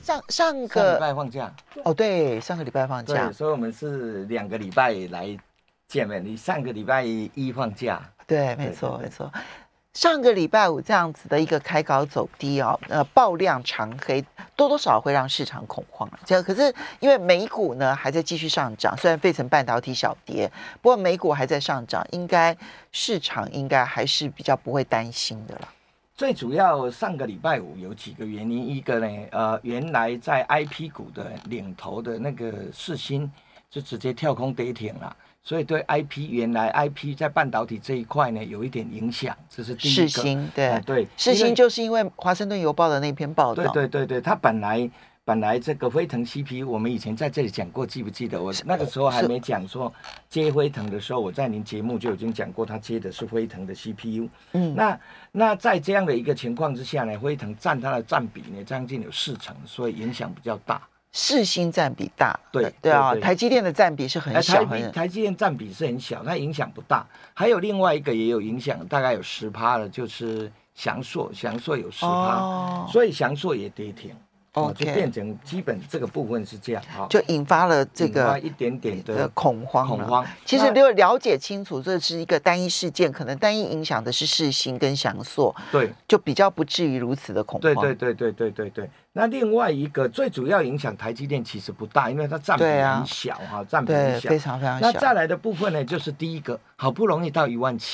上个礼拜放假哦，对，上个礼拜放假， 对，所以我们是2个礼拜来见面。你上个礼拜一放假， 对，没错没错。上个礼拜五这样子的一个开高走低哦，爆量长黑，多多少少会让市场恐慌了。这可是因为美股呢还在继续上涨，虽然费城半导体小跌，不过美股还在上涨，市场应该还是比较不会担心的了。 最主要上个礼拜五有几个原因，一个呢，原来在 IP 股的领头的那个世芯就直接跳空跌停了。所以对 原来 IP 在半导体这一块呢有一点影响，这是第一个。世芯对， 对， 世芯就是因为华盛顿邮报的那篇报道， 对，它本来这个辉腾 CPU， 我们以前在这里讲过，记不记得？我那个时候还没讲说接辉腾的时候，我在您节目就已经讲过，它接的是辉腾的 CPU。那在这样的一个情况之下呢，辉腾占它的占比呢将近有40%，所以影响比较大。 世芯占比大， 对啊，台积电的占比是很小， 台积电占比是很小，它影响不大。还有另外一个也有影响，大概有10%的，就是祥硕有10%，所以祥硕也跌停。就变成基本这个部分是这样， 就引发了这个一点点的恐慌。其实如果了解清楚，这是一个单一事件，可能单一影响的是世芯跟祥硕， 对， 就比较不至于如此的恐慌。 对。那另外一个最主要影响台积电其实不大，因为它占比很小占比很小， 非常非常小。 那再来的部分呢，就是第一个，好不容易到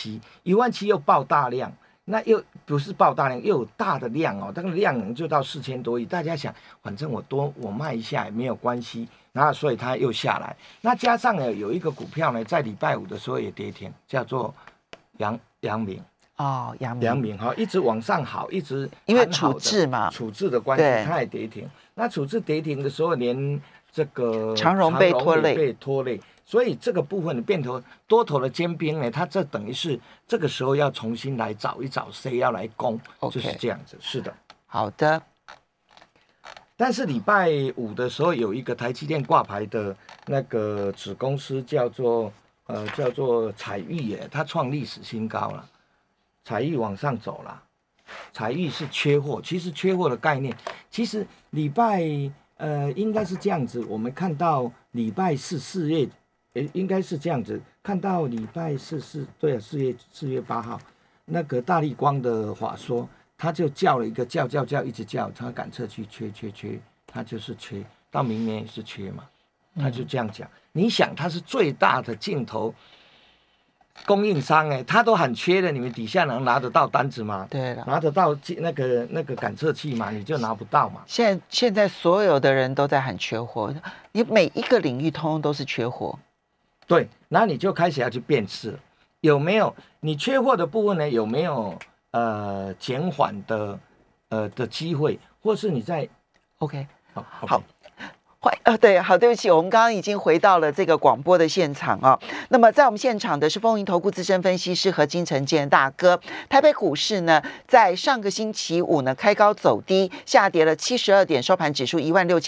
17000又爆大量。那又不是爆大量，又有大的量这个量能就到4000多亿。大家想，反正我卖一下也没有关系，然后所以它又下来。那加上呢，有一个股票呢，在礼拜五的时候也跌停，叫做阳明阳明一直往上好，一直因为处置的关系，它也跌停。那处置跌停的时候，连这个长荣被拖累。 所以这个部分变成多头的尖兵呢，它这等于是这个时候要重新来找一找谁要来攻，就是这样子。是的， 好的。 但是礼拜五的时候有一个台积电挂牌的那个子公司叫做彩玉它创历史新高了，彩玉往上走了，彩玉是缺货。其实缺货的概念，其实礼拜应该是这样子，我们看到礼拜4月。应该是这样子，看到礼拜对啊，4月8号，那个大立光的法说，他就叫了一个叫，一直叫，他感测器缺，他就是缺，到明年也是缺嘛，他就这样讲。你想，他是最大的镜头供应商他都很缺的，你们底下能拿得到单子吗？ 对了， 拿得到那个感测器吗？你就拿不到嘛。 现在所有的人都在喊缺货，你每一个领域通通都是缺货。 对，然后你就开始要去辨识，有没有你缺货的部分呢？有没有减缓的机会，或是你在 OK 好。对，好，对不起，我们刚刚已经回到了这个广播的现场啊。那么在我们现场的是丰盈投顾资深分析师何金城健大哥。台北股市呢，在上个星期五呢开高走低，下跌了72点，收盘指数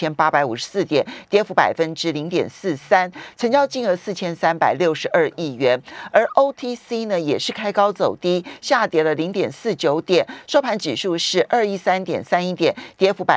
16854点，跌幅0.43%，成交金额4362亿元。而 OTC 呢也是开高走低，下跌了0.49点，收盘指数是213.31点，跌幅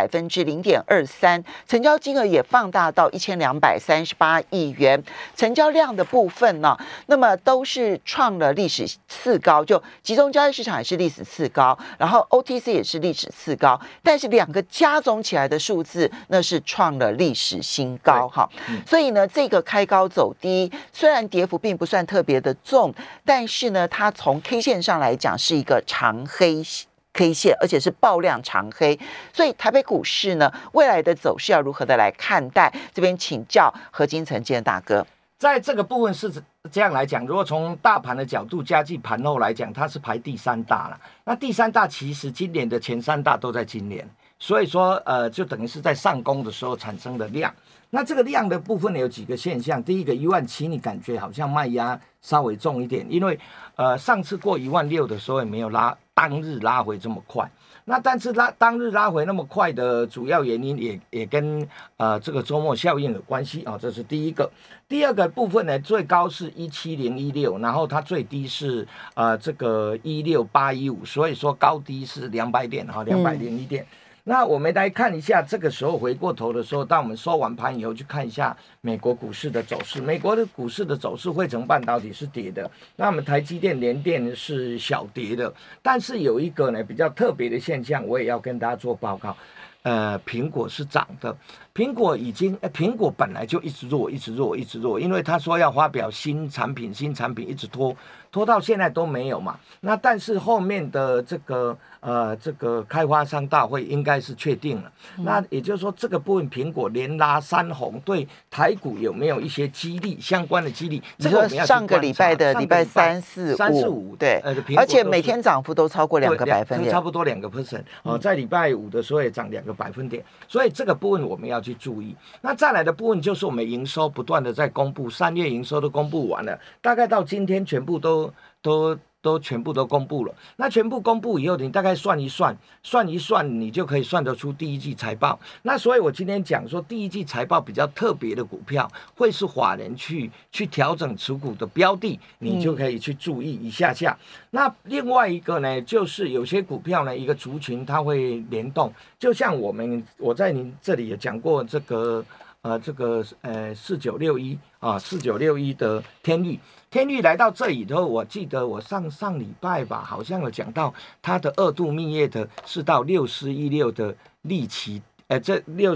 0.23%，成交金额也放大到1238亿元，成交量的部分呢，那么都是创了历史次高，就集中交易市场也是历史次高，然后 OTC 也是历史次高，但是两个加总起来的数字那是创了历史新高哈。所以呢，这个开高走低，虽然跌幅并不算特别的重，但是呢，它从 K 线上来讲是一个长黑K 线，而且是爆量长黑，所以台北股市呢，未来的走势要如何的来看待？这边请教何金城健大哥。 在这个部分是这样来讲，如果从大盘的角度加计盘后来讲，它是排第3大了。那第3大其实今年的前3大都在今年，所以说就等于是在上攻的时候产生的量。那这个量的部分呢，有几个现象。第一个17000，你感觉好像卖压稍微重一点，因为上次过16000的时候也没有当日拉回这么快。那但是当日拉回那么快的主要原因也跟这个周末效应有关系这是第一个。第二个部分呢，最高是17016，然后它最低是这个16815，所以说高低是200点201点。 那我们来看一下，这个时候回过头的时候，当我们收完盘以后，去看一下美国股市的走势。美国的股市的走势，汇成半导体是跌的，那我们台积电、联电是小跌的。但是有一个呢比较特别的现象，我也要跟大家做报告。苹果是涨的，苹果本来就一直弱，因为他说要发表新产品，一直拖到现在都没有嘛。那但是后面的这个开发商大会应该是确定了，那也就是说这个部分苹果连拉3红，对台股有没有一些激励相关的激励？ 这个上个礼拜的礼拜3、4、5，对，而且每天涨幅都超过2个百分点， 差不多2%。在礼拜5的时候也涨2个百分点，所以这个部分我们要去注意。那再来的部分就是我们营收不断的在公布，3月营收都公布完了，大概到今天全部都全部都公布了。那全部公布以后，你大概算一算，你就可以算得出第一季财报。那所以我今天讲说，第一季财报比较特别的股票，会是法人去调整持股的标的，你就可以去注意一下。那另外一个呢，就是有些股票呢，一个族群它会联动，就像我在您这里也讲过这个4961啊，4961的天域来到这里头，我记得我上礼拜吧，好像有讲到它的2度蜜月的是到6416的利奇，这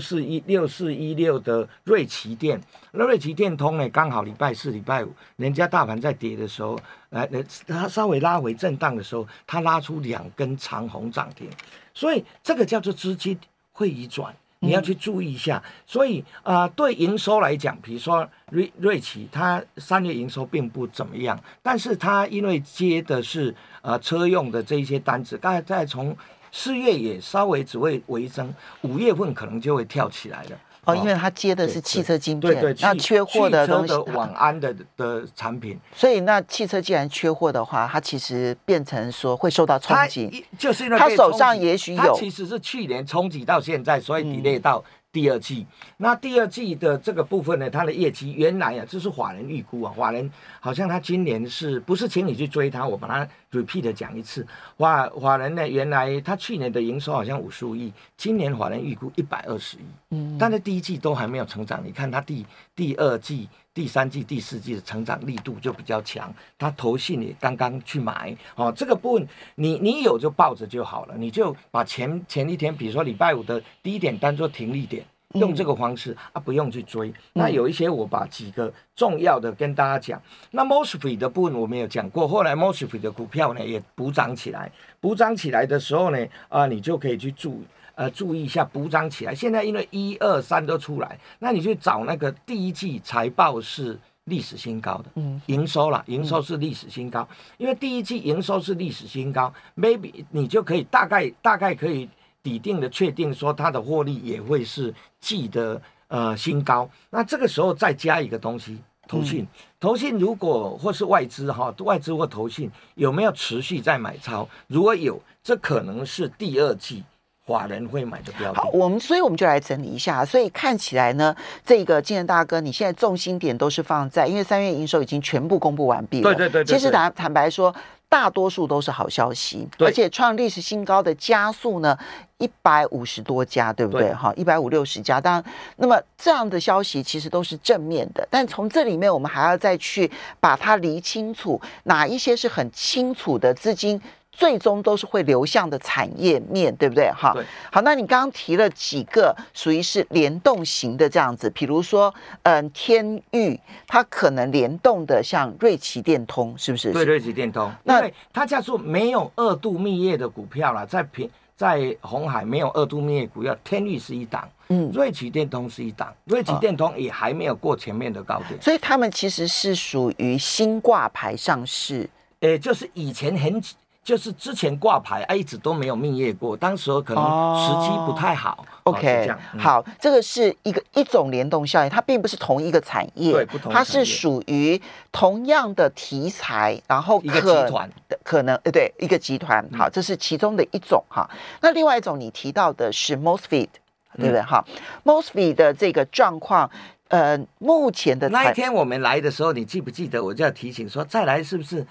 6416的瑞奇电，那瑞奇电通呢，刚好礼拜4、礼拜5，人家大盘在跌的时候，它稍微拉回震荡的时候，它拉出2根长红涨停，所以这个叫做资金会移转。你要去注意一下，所以对营收来讲，比如说瑞奇，它3月营收并不怎么样，但是它因为接的是车用的这一些单子，大概在从4月也稍微只会微增，5月份可能就会跳起来了。 因为它接的是汽车晶片， 对， 那缺货的东西， 汽车的晚安的产品， 所以那汽车既然缺货的话，它其实变成说会受到冲击， 就是因为它手上也许有， 它其实是去年冲击到现在，所以 delay 到第二季。那第二季的这个部分呢，它的业绩原来这是法人预估啊，法人好像他今年是不是请你去追他？我把它 repeat 讲一次，法人呢原来他去年的营收好像55亿，今年法人预估120亿，但是第一季都还没有成长。你看他第二季、第3季、第4季的成长力度就比较强，他投信也刚刚去买这个部分你有就抱着就好了，你就把前一天，比如说礼拜5的第一点当做停利点。用这个方式不用去追。那有一些我把几个重要的跟大家讲。那 MOSFET 的部分我们有讲过，后来 MOSFET 的股票呢也补涨起来的时候呢你就可以去注意一下补涨起来。现在因为1、2、3都出来，那你去找那个第一季财报是历史新高的，营收是历史新高，因为第一季营收是历史新高 ，maybe 你就可以大概可以底定的确定说它的获利也会是季的新高。那这个时候再加一个东西，投信如果或是外资或投信有没有持续在买超？如果有，这可能是第二季法人会买的标的。 好，所以我们就来整理一下。所以看起来呢，这个金城大哥，你现在重心点都是放在，因为3月营收已经全部公布完毕了。 对。 其实坦白说，大多数都是好消息，而且创历史新高的家数呢，150多家，对不对？哈，150、60家。当然，那么这样的消息其实都是正面的，但从这里面我们还要再去把它理清楚，哪一些是很清楚的资金。最终都是会流向的产业面，对不对？哈，好，那你刚刚提了几个属于是联动型的这样子，比如说，天域它可能联动的像瑞奇电通，是不是？ 对，瑞奇电通，因为它叫做没有2度蜜月的股票啦，在鸿海没有2度蜜月股票，天域是一档，瑞奇电通是一档，瑞奇电通也还没有过前面的高点， 所以他们其实是属于新挂牌上市， 就是以前就是之前挂牌一直都没有蜜月过，当时可能时机不太好。 OK，好，这个是一种联动效应，它并不是同一个产业， 对，不同它是属于同样的题材，然后一个集团可能对一个集团。好，这是其中的一种哈。那另外一种你提到的是 MOSFET。 对不对？哈，Mosfet 的这个状况。目前的那一天我们来的时候，你记不记得？我就要提醒说，再来是不是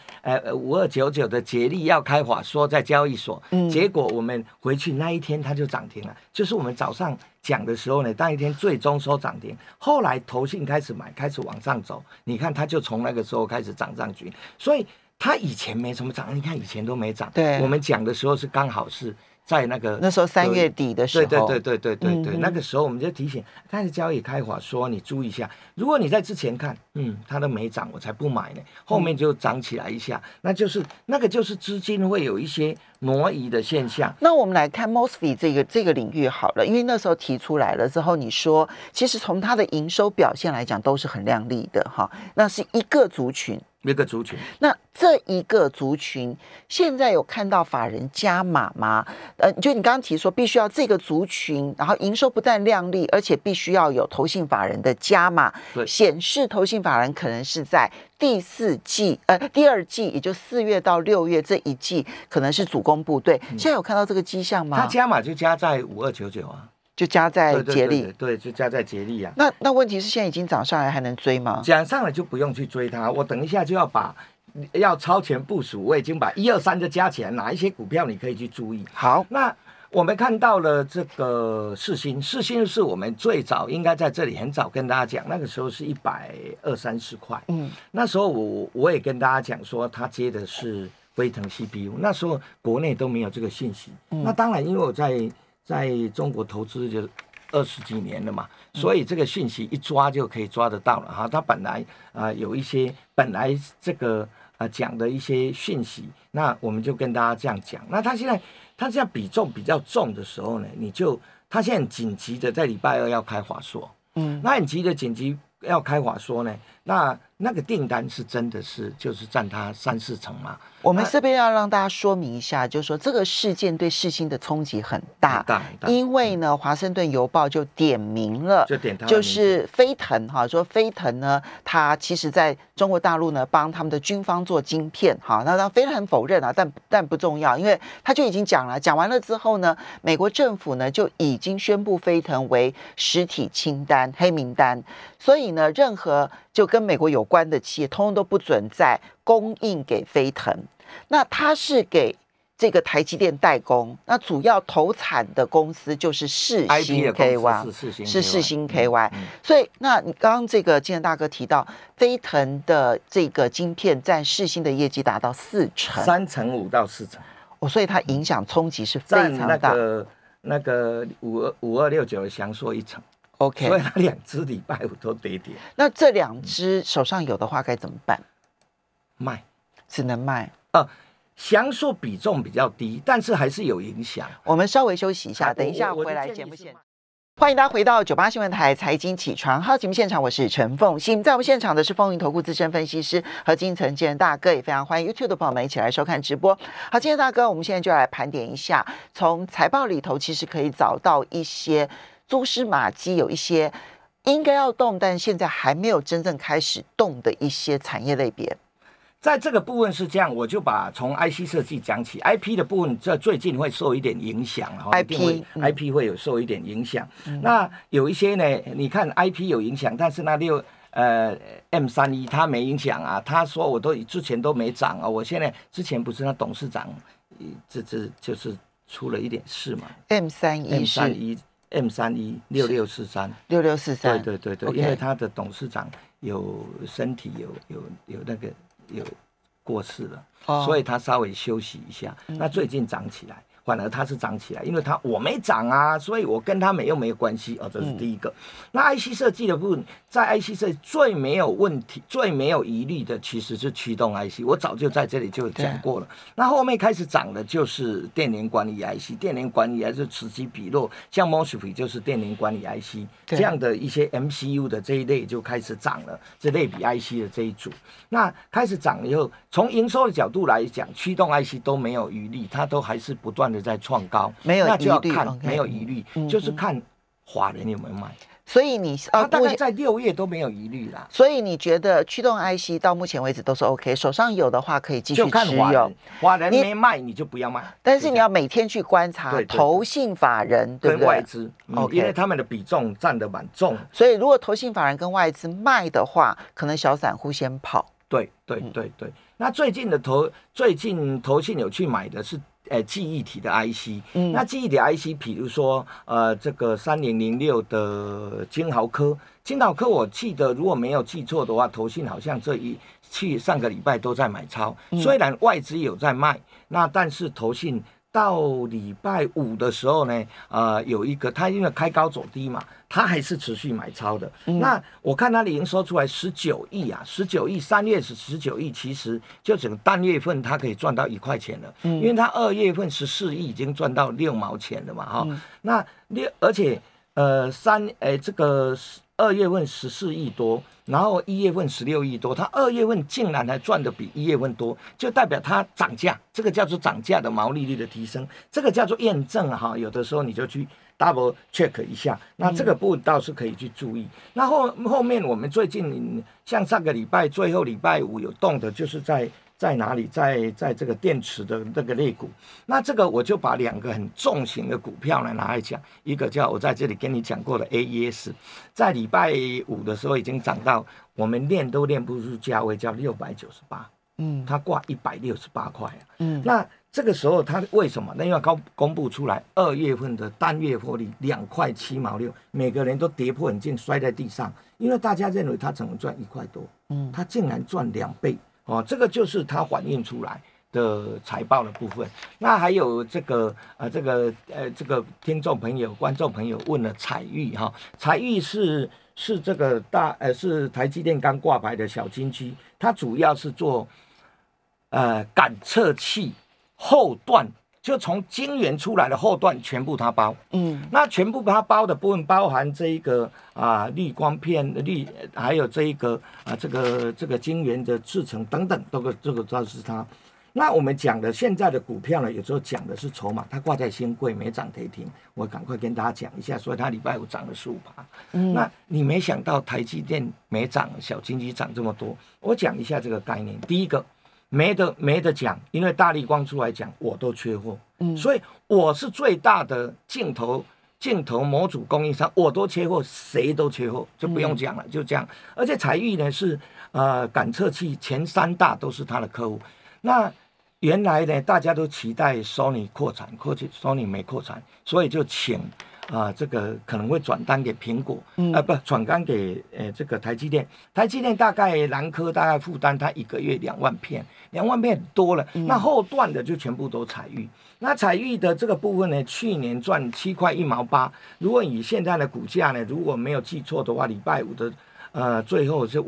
5299的捷力要开法说在交易所？结果我们回去那一天它就涨停了，就是我们早上讲的时候呢，当一天最终收涨停，后来投信开始买，开始往上走，你看它就从那个时候开始涨上去，所以它以前没什么涨，你看以前都没涨。 对， 我们讲的时候是刚好是。在那时候3月底的时候， 对，那个时候我们就提醒，开始交易开法说你注意一下，如果你在之前看，它都没涨，我才不买呢，后面就涨起来一下，那个就是资金会有一些挪移的现象。 那我们来看 Mosfet 这个领域好了，因为那时候提出来了之后，你说其实从它的营收表现来讲都是很亮丽的哈，那是一个族群。那这一个族群现在有看到法人加码吗？就你刚刚提说必须要这个族群，然后营收不但亮丽，而且必须要有投信法人的加码，显示投信法人可能是在第二季，也就4月到6月这一季可能是主攻部队。现在有看到这个迹象吗？ 它加码就加在5299啊。 就加在捷力， 对，就加在捷力啊。 那问题是现在已经涨上来，还能追吗？ 涨上来就不用去追它，我等一下就要超前部署，我已经把1、2、3就加起来，哪一些股票你可以去注意。 好， 那我们看到了这个世芯是我们最早应该在这里很早跟大家讲，那个时候是120-130块，那时候我也跟大家讲说，他接的是飞腾 CPU， 那时候国内都没有这个信息，那当然因为我在中国投资就20几年了嘛，所以这个讯息一抓就可以抓得到了哈。他本来有一些本来这个讲的一些讯息，那我们就跟大家这样讲。那他现在比重比较重的时候呢，他现在很紧急的在礼拜2要开华硕，那很紧急要开华硕呢，那个订单是真的是就是占它3-4成嘛。 我们这边要让大家说明一下，就是说这个事件对世芯的冲击很大，因为呢，华盛顿邮报就点名了，就是飞腾哈，说飞腾呢，它其实在中国大陆呢帮他们的军方做晶片哈，那飞腾否认啊，但不重要，因为他就已经讲了，讲完了之后呢，美国政府呢就已经宣布飞腾为实体清单黑名单，所以呢，任何就跟美国有关的企业，通通都不准再供应给飞腾。那它是给这个台积电代工，那主要投产的公司就是世芯 KY， 是世芯 KY。所以，那你刚刚这个金城大哥提到，飞腾的这个晶片占世芯的业绩达到4成 ，3.5%到4%。 所以它影响冲击是非常大。 那个5269的翔硕1成。 OK， 所以它2只礼拜5都跌。 那这2只手上有的话该怎么办？ 卖， 只能卖。 翔硕比重比较低，但是还是有影响。 我们稍微休息一下，等一下回来节目现场。欢迎大家回到98新闻台财经起床号节目现场，我是陈凤馨。在我们现场的是风云投顾资深分析师何金城建大哥，也非常欢迎 YouTube 的朋友们一起来收看直播。好，今天大哥，我们现在就来盘点一下，从财报里头其实可以找到一些蛛丝马迹，有一些应该要动，但现在还没有真正开始动的一些产业类别。 在这个部分是这样，我就把从 IC 设计讲起 ，IP 的部分这最近会受一点影响，IP 会有受一点影响。那有一些呢，你看 IP 有影响，但是那M31它没影响啊，他说我之前都没涨啊，我现在之前不是那董事长，这就是出了一点事嘛。M31 6643，对， okay. 因为他的董事长有身体有那个有过世了，所以他稍微休息一下。那最近涨起来，反而它是涨起来，因为我没涨啊，所以我跟他没有关系哦，这是第一个。那 IC 设计的部分，在 IC 设计最没有问题、最没有疑虑的，其实是驱动 IC， 我早就在这里就讲过了。那后面开始涨的就是电源管理 IC， 电源管理还是此起彼落，像 Mosfet 就是电源管理 IC， 这样的一些 MCU 的这一类就开始涨了，这类比 IC 的这一组，那开始涨了以后，从营收的角度来讲，驱动 IC 都没有余力，它都还是不断的在创高， 没有疑虑， 那就要看没有疑虑，就是看法人有没有卖。 所以你它大概在6月都没有疑虑啦。 所以你觉得驱动 IC 到目前为止都是 OK， 手上有的话可以继续持有。就看法人没卖你就不要卖， 但是你要每天去观察投信法人对不对？ 跟外资，因为他们的比重占得蛮重。 所以如果投信法人跟外资卖的话，可能小散户先跑。 对。那最近投信有去买的是记忆体的 IC，那记忆体 IC， 比如说这个3006的金豪科，我记得如果没有记错的话，投信好像上个礼拜都在买超，虽然外资有在卖，那但是投信到礼拜5的时候呢，有一个他因为开高走低嘛，他还是持续买超的。那我看他的营收出来19亿啊，19亿，3月是19亿，其实就整个单月份他可以赚到1块钱了，因为他2月份14亿已经赚到6毛钱了嘛，哈。那而且这个2月份14亿多，然后1月份16亿多，他2月份竟然还赚的比1月份多，就代表他涨价，这个叫做涨价的毛利率的提升，这个叫做验证哈。有的时候你就去 double check 一下，那这个部分倒是可以去注意。那后面我们最近像上个礼拜最后礼拜5有动的，就是在哪里？在这个电池的那个类股，那这个我就把2个很重型的股票呢拿来讲，一个叫我在这里跟你讲过的 AES， 在礼拜5的时候已经涨到我们练都练不出价位，叫698，它挂168块啊，那这个时候它为什么？那因为公布出来2月份的单月获利2块7毛6，每个人都跌破眼镜摔在地上，因为大家认为它只能赚1块多，它竟然赚2倍。这个就是它反映出来的财报的部分。那还有这个听众朋友、观众朋友问了彩玉哈，彩玉是这个是台积电刚挂牌的小金鸡，它主要是做感测器后段，就从晶圆出来的后段全部它包，那全部它包的部分包含这一个滤光片还有这一个这个晶圆的制程等等，这个都是它。那我们讲的现在的股票呢，有时候讲的是筹码，它挂在新贵没涨跌停，我赶快跟大家讲一下，所以它礼拜5涨了15%。那你没想到台积电没涨，小金鸡涨这么多，我讲一下这个概念。第一个。没得讲，因为大立光出来讲，我都缺货，所以我是最大的镜头模组供应商，我都缺货，谁都缺货，就不用讲了，就这样。而且彩玉呢是感测器前3大都是他的客户。那原来呢大家都期待 Sony 扩产，Sony 没扩产，所以就请这个可能会转单给苹果，不转单给这个台积电。台积电大概南科大概负担它1个月2万片很多了。那后段的就全部都彩玉。那彩玉的这个部分呢，去年赚7块1毛8。如果以现在的股价呢，如果没有记错的话，礼拜5的最后是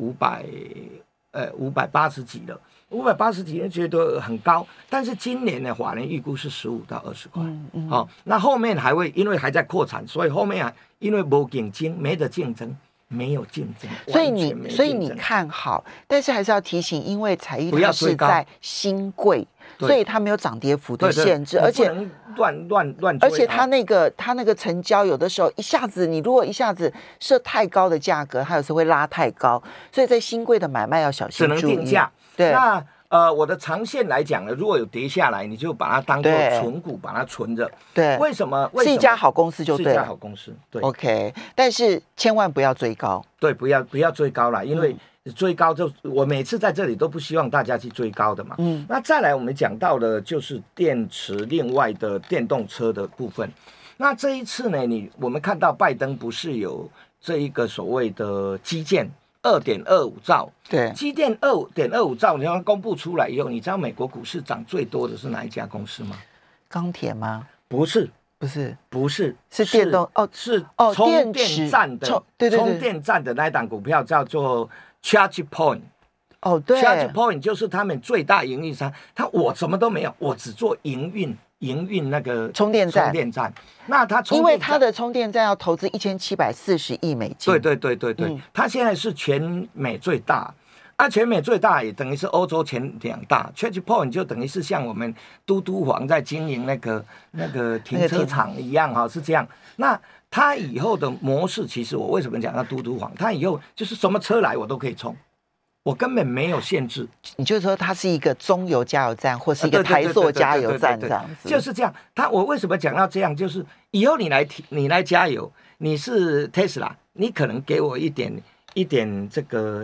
580几了。580几人觉得很高，但是今年呢，法人预估是15到20块。那后面还会因为还在扩产，所以后面因为没竞争，没得竞争，没有竞争， 所以你看好，但是还是要提醒，因为彩玉它是在新贵，所以它没有涨跌幅的限制，而且乱而且它那个成交有的时候你如果一下子设太高的价格，它有时候会拉太高，所以在新贵的买卖要小心注意。 只能定价。 对， 那我的长线来讲呢，如果有跌下来，你就把它当做存股，把它存着。 对， 为什么？ 是一家好公司就对了， 是一家好公司。对 ，OK， 但是千万不要追高。 对，不要追高了，因为追高我每次在这里都不希望大家去追高的嘛。那再来我们讲到的就是电池另外的电动车的部分。那这一次呢，我们看到拜登不是有这一个所谓的基建。2.25兆， 对， 基电2.25兆，你要公布出来以后，你知道美国股市涨最多的是哪一家公司吗？ 钢铁吗？ 不是， 是电动是充电站的，充电站的那一档股票叫做 ChargePoint。 对 ，ChargePoint 就是他们最大营运商，我什么都没有，我只做营运那个充电站。 那因为它的充电站要投资1740亿美金。 对，它现在是全美最大。全美最大也等于是欧洲前2大 ，ChargePoint 就等于是像我们嘟嘟房在经营那个停车场一样是这样。那它以后的模式，其实我为什么讲要嘟嘟黄？它以后就是什么车来我都可以充，我根本没有限制。 你就说它是一个中油加油站，或是一个台塑加油站这样子， 就是这样。我为什么讲要这样？就是以后你来加油，你是 Tesla， 你可能给我一点这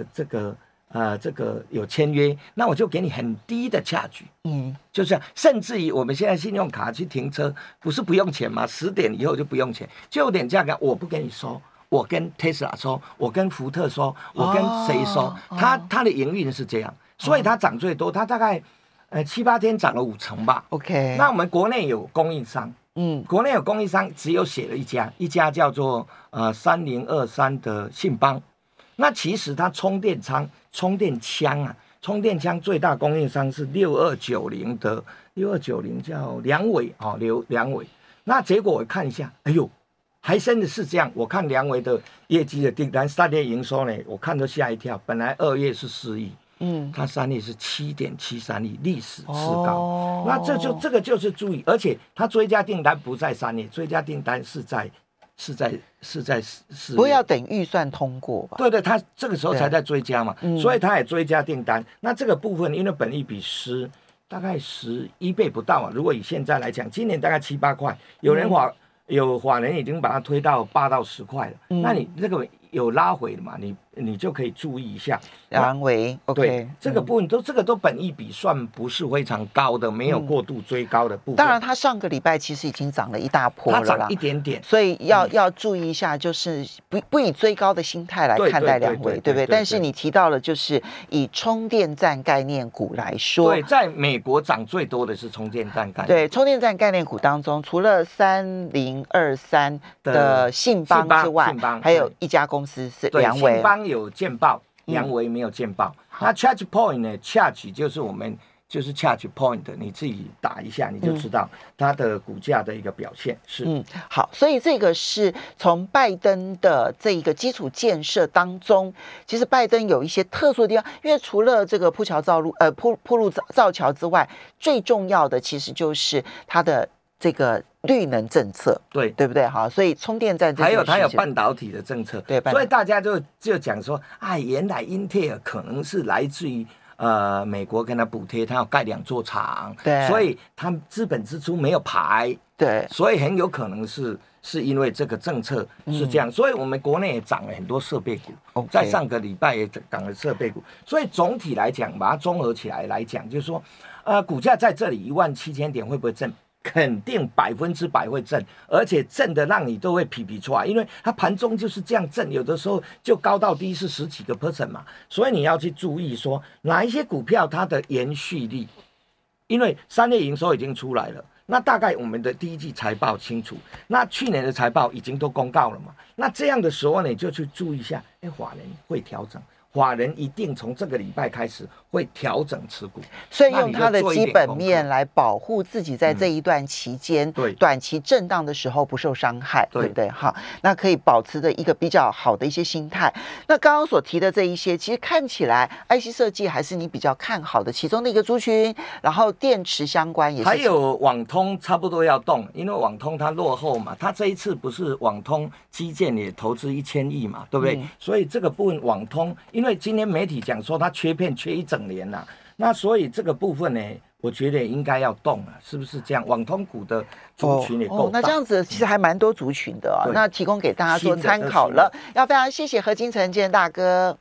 个有签约，那我就给你很低的价距，就这样。甚至于我们现在信用卡去停车，不是不用钱吗？10点以后就不用钱，就有点价格我不给你收，我跟 Tesla 收，我跟福特收，我跟谁收？它的营运是这样，所以它涨最多，它大概7、8天涨了50%吧。 OK， 那我们国内有供应商，国内有供应商，只有写了一家叫做3023的信邦。那其实它充电枪最大供应商是6290的，6290叫良伟良伟。那结果我看一下，哎呦，还真的是这样。我看良伟的业绩的订单，3月营收呢，我看都吓一跳。本来2月是4亿，它3月是7.73亿，历史次高。那这个就是注意，而且它追加订单不在3月，追加订单是在4月， 不会要等预算通过吧？ 对，他这个时候才在追加嘛，所以他也追加订单。那这个部分，因为本益比大概11倍不到啊。如果以现在来讲，今年大概7、8块，有法人已经把它推到8到10块了。那你这个有拉回了嘛？你就可以注意一下。 良伟 ，OK， 对，这个部分这个都本益比算不是非常高的，没有过度追高的部分。 当然，它上个礼拜其实已经涨了一大波了啦， 它涨一点点， 所以要注意一下，就是不以追高的心态来看待良伟，对不对？但是你提到了，就是以充电站概念股来说， 对，在美国涨最多的是充电站概念股。 对，充电站概念股当中，除了3023的信邦之外，还有一家公司是良伟。 信邦有见报，良伟没有见报。那 Charge Point 呢 ？Charge 就是 Charge Point， 你自己打一下你就知道它的股价的一个表现是。 好，所以这个是从拜登的这一个基础建设当中，其实拜登有一些特殊的地方，因为除了这个铺路造桥之外，最重要的其实就是它的这个绿能政策，对不对？好，所以充电站这还有它有半导体的政策， 对， 所以大家就讲说，原来英特尔可能是来自于美国跟他补贴，他要盖2座厂， 对， 所以他资本支出没有排， 对， 所以很有可能是因为这个政策是这样，所以我们国内也涨了很多设备股，在上个礼拜也涨了设备股，所以总体来讲，把它综合起来来讲，就是说，股价在这里17000点会不会震？肯定100%会震，而且震的让你都会皮出来，因为它盘中就是这样震，有的时候就高到低是10几个%嘛，所以你要去注意说哪一些股票它的延续力，因为3月营收已经出来了，那大概我们的第一季财报清楚，那去年的财报已经都公告了嘛，那这样的时候呢，你就去注意一下，法人会调整。法人一定从这个礼拜开始会调整持股， 所以用它的基本面来保护自己，在这一段期间，短期震荡的时候不受伤害，对不对？好，那可以保持着一个比较好的一些心态。那刚刚所提的这一些，其实看起来 IC 设计还是你比较看好的其中的一个族群，然后电池相关也是， 还有网通差不多要动，因为网通它落后嘛，它这一次不是网通基建也投资1000亿嘛，对不对？所以这个部分网通，因为今天媒体讲说它缺片缺1整年了，那所以这个部分呢，我觉得应该要动了，是不是这样？网通股的族群也够大， 那这样子其实还蛮多族群的啊，那提供给大家做参考了。要非常谢谢何金城建大哥。